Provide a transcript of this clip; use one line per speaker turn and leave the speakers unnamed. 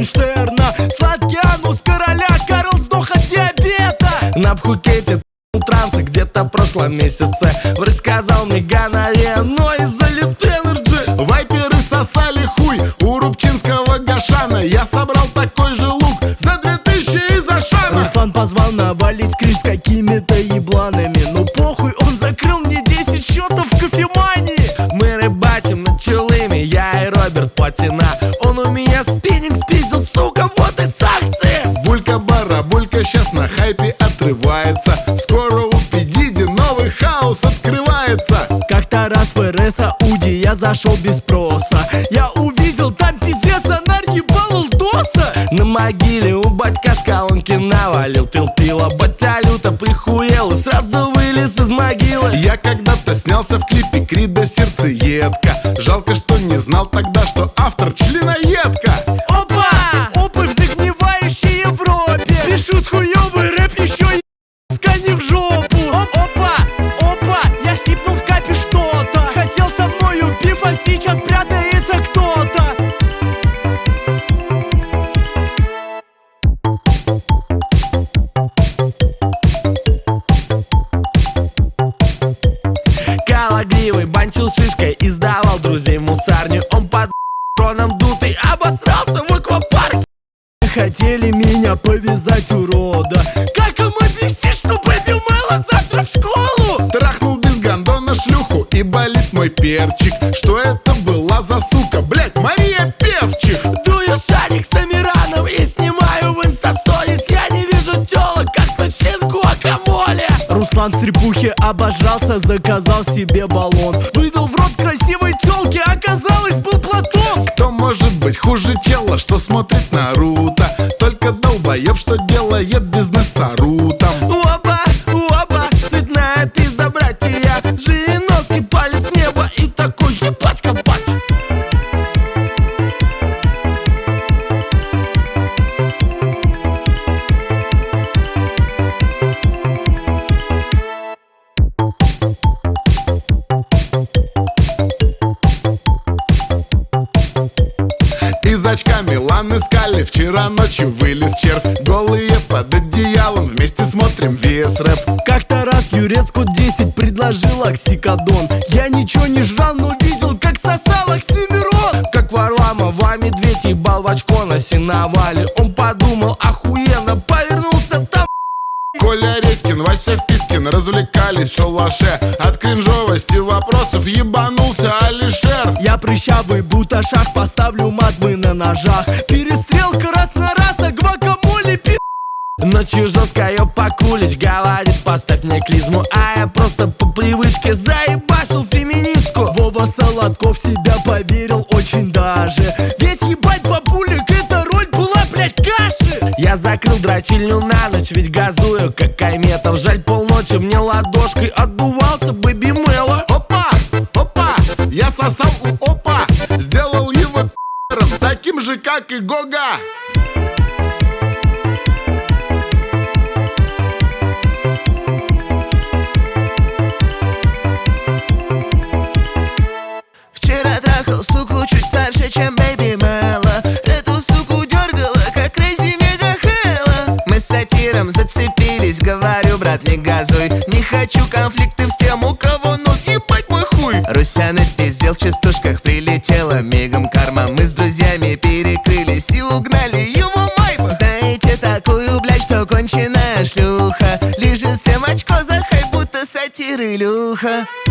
Моргенштерна. Сладкий анус короля, Карл сдох от диабета.
На Пхукете трансы где-то в прошлом месяце. Врач сказал мне гонорея, но из-за литэнерджи.
Вайперы сосали хуй у рубчинского Гашана. Я собрал такой же лук за 2000 из Ашана.
Руслан позвал навалить криш с какими-то ебланами. Ну похуй, он закрыл мне 10 счетов в кофемании.
Мы рыбачим над чулыми, я и Роберт Патина. Он у меня спиннинг спиздил, сука, вот и санкции.
Булька-барабулька сейчас на хайпе отрывается. Скоро у Пидиди новый хаос открывается.
Как-то раз в РС Ауди я зашел без спроса. Я увидел там пиздец, она ебал лдоса.
На могиле у батька с колонки навалил тыл-пила. Батя люто прихуел и сразу вылез из могилы.
Я когда-то снялся в клипе Крида «Сердцеедка». Жалко, что не знал тогда, что автор членоедка.
Опа! Опы в загнивающей Европе. Пишут хуёвый рэп, еще скани в жопу. Опа! Опа! Я сипнул в капе что-то. Хотел со мною биф, а сейчас прятается кто-то.
Калагривый банчил шишкой, издавал друзей в мусарню. Он под троном дутый обосрался в аквапарке.
Хотели меня повязать, урода. Как им объяснить, что Бэби Мэла завтра в школу?
Трахнул без гондона шлюху и болит мой перчик. Что это была за сука, блять, Мария Певчих?
Дую шарик с Амираном и снимаю в инстасторис. Я не вижу тёлок, как сочлен гуакамоле.
Руслан в стрипухе обожрался, заказал себе баллон. Выдал в рот красивой тёлке, оказалось был Платон.
Кто может быть хуже чела, что смотрит Наруто? Только долбоеб, что делает бизнес с Арутом.
Опа, опа, цветная пизда, братья. Жириновский палец в небо и такой ебать копать.
Из очка Милан искали, вчера ночью вылез червь. Голые под одеялом, вместе смотрим вес рэп.
Как-то раз Юрецку 10 предложил оксикодон. Я ничего не жрал, но видел, как сосал Оксимирон.
Как Варламова медведь ебал в очко на сеновале. Он подумал, охуенно, повернулся там.
Коля Редькин, Вася Впискин развлекались в шалаше. От кринжовости вопросов ебанулся Алишер.
Я прыщавый буташах, поставлю матмы на ножах. Перестрелка раз на раз, а гвакамоле пи***.
Ночью жестко ее покулить, говорит, поставь мне клизму. А я просто по привычке заебашил феминистку.
Вова Солодков в себя поверил очень даже. Ведь ебать бабулик, эта роль была, блять, каши.
Я закрыл дрочильню на ночь, ведь газую, как Айметов. Жаль, полночи мне ладошкой отдувался Бэби Мэла.
Опа, опа, я сосал у опа. Сделал его пи***ром, таким же, как и Гога.
Вчера трахал суку чуть старше, чем Бэби Мэла. Эту суку дергала, как Крейзи Мега Хэлла. Мы с сатиром зацепились, говорю, брат, не газуй. Не хочу конфликты с тем, у кого нос, ебать мой хуй. Русян пиздел в частушках, прилетела мигом карма. Мы с друзьями перекрылись и угнали его майку. Знаете такую, блядь, что конченая шлюха лежит всем очко за хайп, будто сатир Илюха.